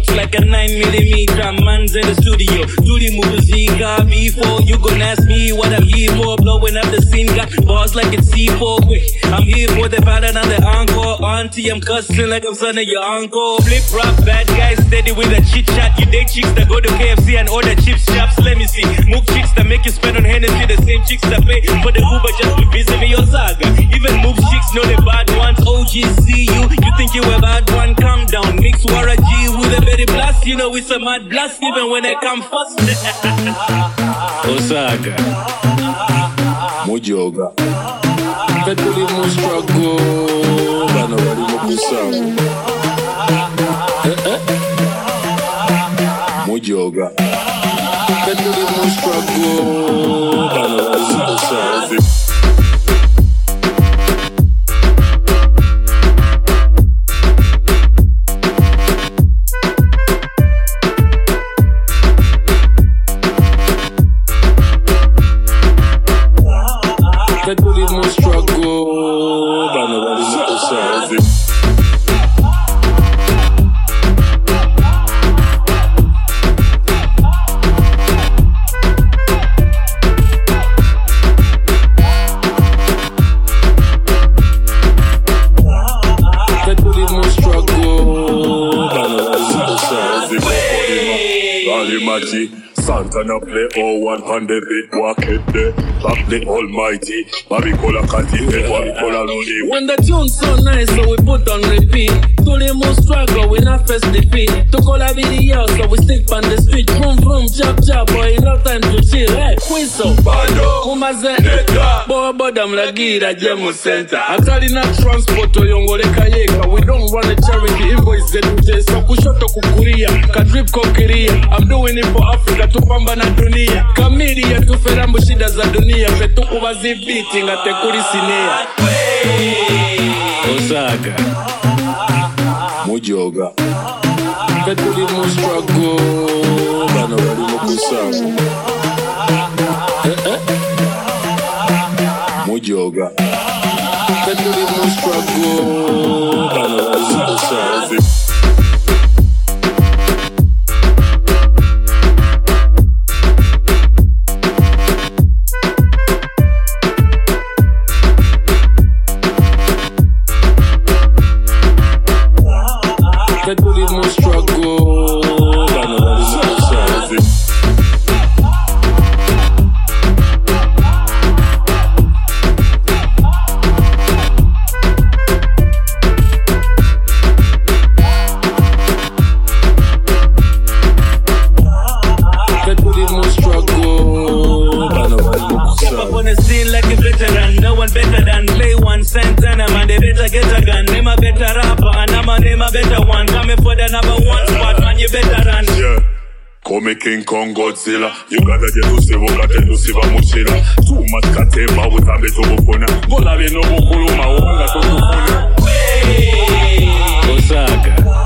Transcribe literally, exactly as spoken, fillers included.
looks like a nine millimeter. Man's in the studio, do the musica. Before you gonna ask me what I'm here for, blowing up the scene, got bars like it's C four. Wait, I'm here for the pattern and the encore. Auntie, I'm cussing like I'm son of your uncle. Flip rap, bad guys steady with a chit chat. You date chicks that go to K F C and order chip shops. Let me see, move chicks that make you spend on Hennessy. The same chicks that pay for the Uber just to visit me your saga. Even move chicks know the bad ones. O G C you, you think you a bad one? Calm down, mix Wara G with a very blast. You know it's a mad blast even when they come first. Osaga Mujoga Petuli mo struggle but nobody mo kusang eh eh Mujoga Petuli mo struggle but nobody mo kusang. Santana play oh one hundred bit walk it there. Back the almighty Bobby Cola Kati Bobby Cola Lodi. When the tune's so nice so we put on repeat. To the most struggle we not first defeat. To call a video so we stick on the street. Vroom vroom chop chop boy no time to chill. Hey Quiso Bado Kumaze Neta Bobo Dam Lagira Jemu Center. Atali na transport to Yongole Kayeka. We don't run a charity invoice Zenuje so kushoto kukuria Kadrip kokiria. I'm doing it for Africa tupamba na dunia. Kamiria tuferambu shida za dunia. Petuku wazibiti nga tekuri sinea. Osaga Mujoga Petuli mo struggle but nobody mo kusang eh eh Mujoga Petuli mo struggle but nobody mo kusang. King Kong Godzilla, you gotta get to see what got to see about Muchira. Too much Katema with a bit of Bukuna. Bola no Bukuluma, Wanga to Bukuna. Osaga